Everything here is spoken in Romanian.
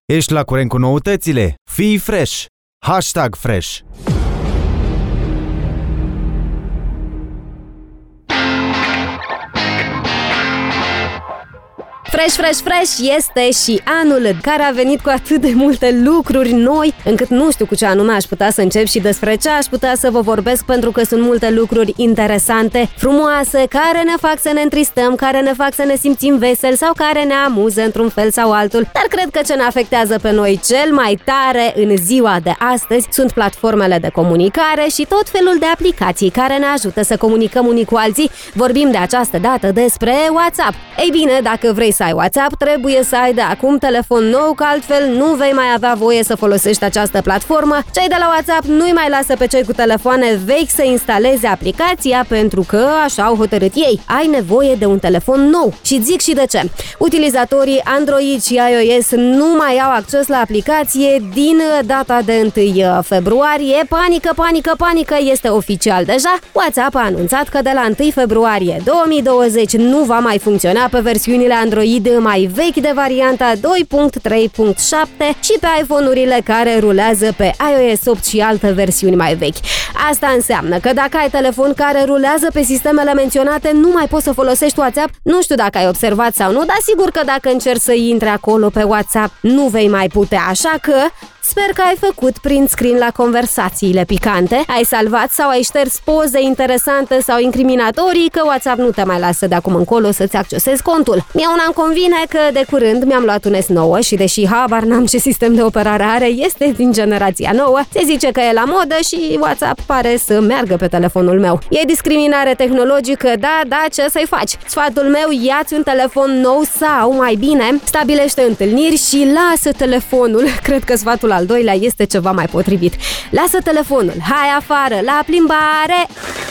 Ești la curent cu noutățile? Fii fresh! #fresh. Fresh este și anul care a venit cu atât de multe lucruri noi, încât nu știu cu ce anume aș putea să încep și despre ce aș putea să vă vorbesc, pentru că sunt multe lucruri interesante, frumoase, care ne fac să ne întristăm, care ne fac să ne simțim veseli sau care ne amuză într-un fel sau altul. Dar cred că ce ne afectează pe noi cel mai tare în ziua de astăzi sunt platformele de comunicare și tot felul de aplicații care ne ajută să comunicăm unii cu alții. Vorbim de această dată despre WhatsApp. Ei bine, dacă vrei să ai WhatsApp, trebuie să ai de acum telefon nou, că altfel nu vei mai avea voie să folosești această platformă. Cei de la WhatsApp nu-i mai lasă pe cei cu telefoane vechi să instaleze aplicația, pentru că așa au hotărât ei. Ai nevoie de un telefon nou. Și zic și de ce. Utilizatorii Android și iOS nu mai au acces la aplicație din data de 1 februarie. Panică, este oficial deja. WhatsApp a anunțat că de la 1 februarie 2020 nu va mai funcționa pe versiunile Android mai vechi de varianta 2.3.7 și pe iPhone-urile care rulează pe iOS 8 și alte versiuni mai vechi. Asta înseamnă că dacă ai telefon care rulează pe sistemele menționate, nu mai poți să folosești WhatsApp. Nu știu dacă ai observat sau nu, dar sigur că dacă încerci să intri acolo pe WhatsApp, nu vei mai putea, așa că sper că ai făcut print screen la conversațiile picante, ai salvat sau ai șters poze interesante sau incriminatorii, că WhatsApp nu te mai lasă de acum încolo să-ți accesezi contul. Mie una îmi convine că de curând mi-am luat un S9 și deși habar n-am ce sistem de operare are, este din generația nouă, se zice că e la modă și WhatsApp pare să meargă pe telefonul meu. E discriminare tehnologică, da, ce să-i faci? Sfatul meu, ia-ți un telefon nou sau, mai bine, stabilește întâlniri și lasă telefonul. Cred că sfatul al doilea este ceva mai potrivit. Lasă telefonul, hai afară, la plimbare!